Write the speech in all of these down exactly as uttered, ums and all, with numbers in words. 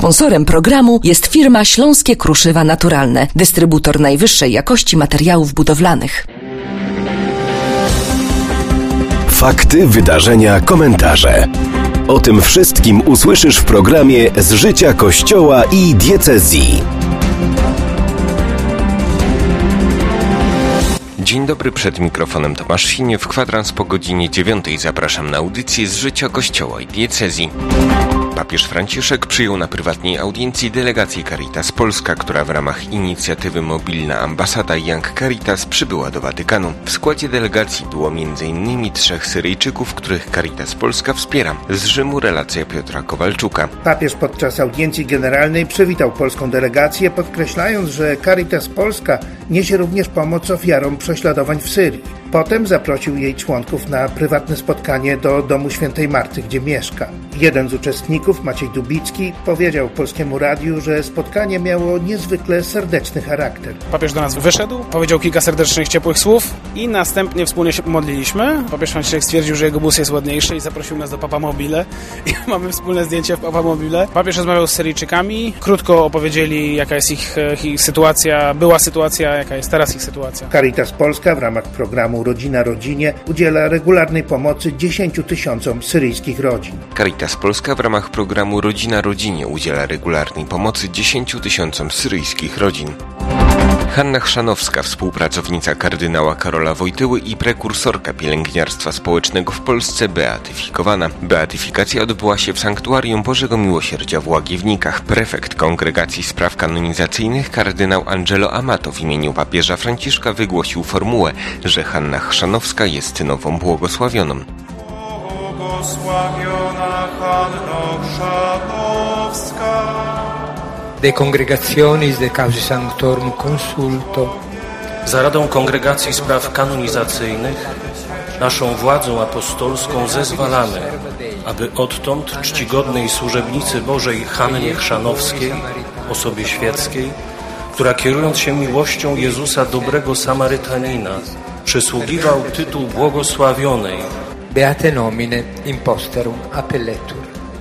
Sponsorem programu jest firma Śląskie Kruszywa Naturalne, dystrybutor najwyższej jakości materiałów budowlanych. Fakty, wydarzenia, komentarze. O tym wszystkim usłyszysz w programie Z życia Kościoła i diecezji. Dzień dobry, przed mikrofonem Tomasz Sinie. W kwadrans po godzinie dziewiątej zapraszam na audycję Z życia Kościoła i diecezji. Papież Franciszek przyjął na prywatnej audiencji delegację Caritas Polska, która w ramach inicjatywy Mobilna Ambasada Young Caritas przybyła do Watykanu. W składzie delegacji było między innymi trzech Syryjczyków, których Caritas Polska wspiera. Z Rzymu relacja Piotra Kowalczuka. Papież podczas audiencji generalnej przywitał polską delegację, podkreślając, że Caritas Polska niesie również pomoc ofiarom prześladowań w Syrii. Potem zaprosił jej członków na prywatne spotkanie do domu Świętej Marty, gdzie mieszka. Jeden z uczestników, Maciej Dubicki, powiedział Polskiemu Radiu, że spotkanie miało niezwykle serdeczny charakter. Papież do nas wyszedł, powiedział kilka serdecznych, ciepłych słów i następnie wspólnie się pomodliliśmy. Papież Franciszek stwierdził, że jego bus jest ładniejszy i zaprosił nas do Papamobile i mamy wspólne zdjęcie w Papamobile. Papież rozmawiał z Syryjczykami, krótko opowiedzieli, jaka jest ich, ich sytuacja, była sytuacja, jaka jest teraz ich sytuacja. Caritas Polska w ramach programu Rodzina Rodzinie udziela regularnej pomocy dziesięciu tysiącom syryjskich rodzin. Caritas Polska w ramach programu Rodzina Rodzinie udziela regularnej pomocy dziesięciu tysiącom syryjskich rodzin. Hanna Chrzanowska, współpracownica kardynała Karola Wojtyły i prekursorka pielęgniarstwa społecznego w Polsce, beatyfikowana. Beatyfikacja odbyła się w Sanktuarium Bożego Miłosierdzia w Łagiewnikach. Prefekt Kongregacji Spraw Kanonizacyjnych kardynał Angelo Amato w imieniu papieża Franciszka wygłosił formułę, że Hanna Chrzanowska jest nową błogosławioną. Błogosławiona Hanno Chrzanowska. De Congregationis de Causa Sanctorum Consulto. Za Radą Kongregacji Spraw Kanonizacyjnych naszą władzą apostolską zezwalamy, aby odtąd czcigodnej służebnicy Bożej Hannie Chrzanowskiej, osobie świeckiej, która kierując się miłością Jezusa dobrego Samarytanina, przysługiwał tytuł błogosławionej. Beate nomine imposterum appelletur.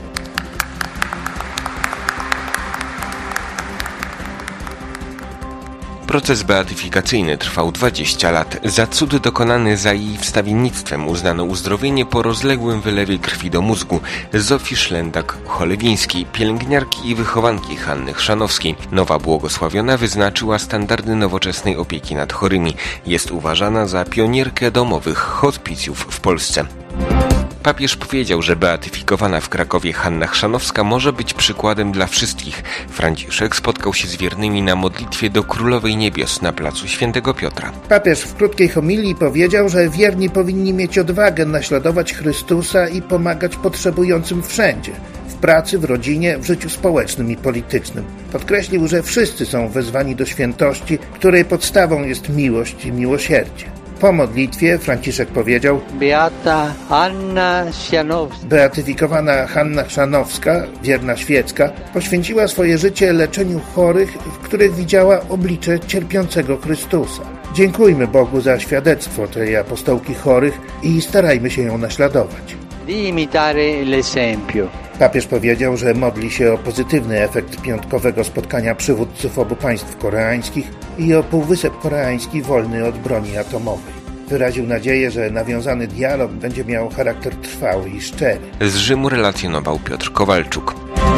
Proces beatyfikacyjny trwał dwadzieścia lat. Za cud dokonany za jej wstawiennictwem uznano uzdrowienie po rozległym wylewie krwi do mózgu Zofii Szlendak-Cholewińskiej, pielęgniarki i wychowanki Hanny Chrzanowskiej. Nowa błogosławiona wyznaczyła standardy nowoczesnej opieki nad chorymi. Jest uważana za pionierkę domowych hospicjów w Polsce. Papież powiedział, że beatyfikowana w Krakowie Hanna Chrzanowska może być przykładem dla wszystkich. Franciszek spotkał się z wiernymi na modlitwie do Królowej Niebios na placu Świętego Piotra. Papież w krótkiej homilii powiedział, że wierni powinni mieć odwagę naśladować Chrystusa i pomagać potrzebującym wszędzie. W pracy, w rodzinie, w życiu społecznym i politycznym. Podkreślił, że wszyscy są wezwani do świętości, której podstawą jest miłość i miłosierdzie. Po modlitwie Franciszek powiedział: Beata Hanna Chrzanowska. Beatyfikowana Hanna Chrzanowska, wierna świecka, poświęciła swoje życie leczeniu chorych, w których widziała oblicze cierpiącego Chrystusa. Dziękujmy Bogu za świadectwo tej apostołki chorych i starajmy się ją naśladować. Di imitare l'esempio. Papież powiedział, że modli się o pozytywny efekt piątkowego spotkania przywódców obu państw koreańskich i o Półwysep Koreański wolny od broni atomowej. Wyraził nadzieję, że nawiązany dialog będzie miał charakter trwały i szczery. Z Rzymu relacjonował Piotr Kowalczuk.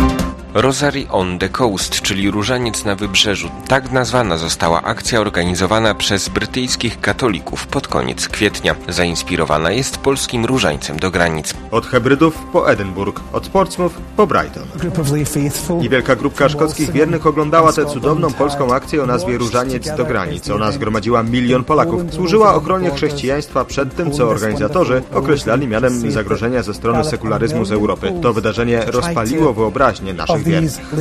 Rosary on the Coast, czyli Różaniec na Wybrzeżu. Tak nazwana została akcja organizowana przez brytyjskich katolików pod koniec kwietnia. Zainspirowana jest polskim różańcem do granic. Od Hebrydów po Edynburg, od Portsmouth po Brighton. Niewielka grupka szkockich wiernych oglądała tę cudowną polską akcję o nazwie Różaniec do granic. Ona zgromadziła milion Polaków. Służyła ochronie chrześcijaństwa przed tym, co organizatorzy określali mianem zagrożenia ze strony sekularyzmu z Europy. To wydarzenie rozpaliło wyobraźnię naszych wiernych.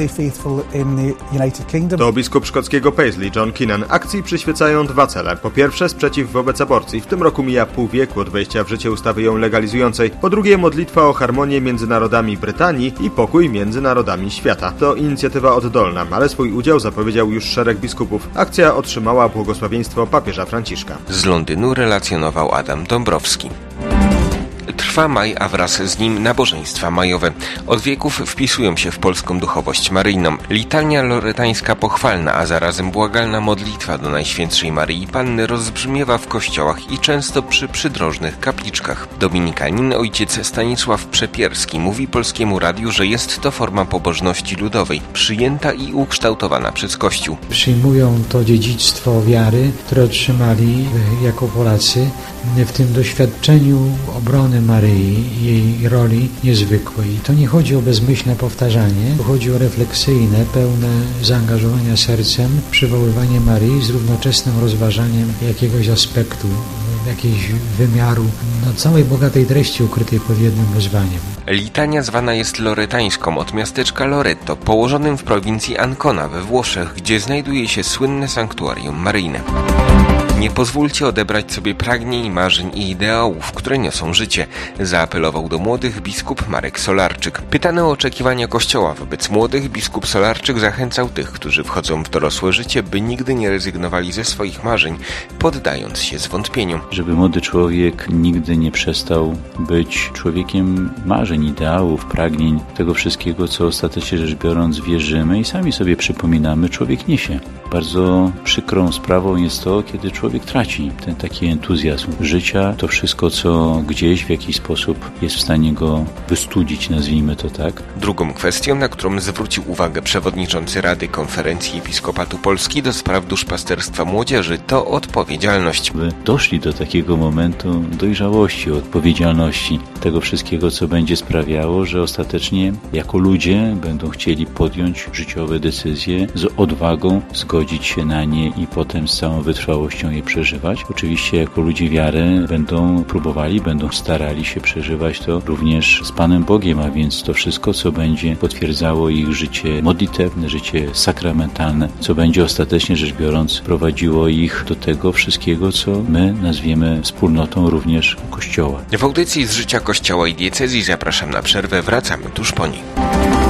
To biskup szkockiego Paisley, John Keenan. Akcji przyświecają dwa cele. Po pierwsze, sprzeciw wobec aborcji. W tym roku mija pół wieku od wejścia w życie ustawy ją legalizującej. Po drugie, modlitwa o harmonię między narodami Brytanii i pokój między narodami świata. To inicjatywa oddolna, ale swój udział zapowiedział już szereg biskupów. Akcja otrzymała błogosławieństwo papieża Franciszka. Z Londynu relacjonował Adam Dąbrowski. trwa maj, a wraz z nim nabożeństwa majowe. Od wieków wpisują się w polską duchowość maryjną. Litania loretańska pochwalna, a zarazem błagalna modlitwa do Najświętszej Maryi Panny rozbrzmiewa w kościołach i często przy przydrożnych kapliczkach. Dominikanin ojciec Stanisław Przepierski mówi Polskiemu Radiu, że jest to forma pobożności ludowej, przyjęta i ukształtowana przez Kościół. Przyjmują to dziedzictwo wiary, które otrzymali jako Polacy w tym doświadczeniu obrony Maryi, jej roli niezwykłej. To nie chodzi o bezmyślne powtarzanie, to chodzi o refleksyjne, pełne zaangażowania sercem przywoływanie Maryi z równoczesnym rozważaniem jakiegoś aspektu, jakiegoś wymiaru, no, całej bogatej treści ukrytej pod jednym wezwaniem. Litania zwana jest loretańską od miasteczka Loreto, położonym w prowincji Ancona we Włoszech, gdzie znajduje się słynne sanktuarium maryjne. Nie pozwólcie odebrać sobie pragnień, marzeń i ideałów, które niosą życie, zaapelował do młodych biskup Marek Solarczyk. Pytany o oczekiwania Kościoła wobec młodych, biskup Solarczyk zachęcał tych, którzy wchodzą w dorosłe życie, by nigdy nie rezygnowali ze swoich marzeń, poddając się zwątpieniu. Żeby młody człowiek nigdy nie przestał być człowiekiem marzeń, ideałów, pragnień, tego wszystkiego, co ostatecznie rzecz biorąc wierzymy i sami sobie przypominamy, człowiek niesie. Bardzo przykrą sprawą jest to, kiedy człowiek traci ten taki entuzjazm życia, to wszystko, co gdzieś w jakiś sposób jest w stanie go wystudzić, nazwijmy to tak. Drugą kwestią, na którą zwrócił uwagę przewodniczący Rady Konferencji Episkopatu Polski do spraw duszpasterstwa młodzieży, to odpowiedzialność. By doszli do takiego momentu dojrzałości, odpowiedzialności, tego wszystkiego, co będzie sprawiało, że ostatecznie jako ludzie będą chcieli podjąć życiowe decyzje z odwagą, zgodzić się na nie i potem z całą wytrwałością je przeżywać. Oczywiście jako ludzie wiary będą próbowali, będą starali się przeżywać to również z Panem Bogiem, a więc to wszystko, co będzie potwierdzało ich życie modlitewne, życie sakramentalne, co będzie ostatecznie rzecz biorąc prowadziło ich do tego wszystkiego, co my nazwiemy wspólnotą również Kościoła. W audycji z życia Kościoła i diecezji zapraszam na przerwę, wracamy tuż po niej.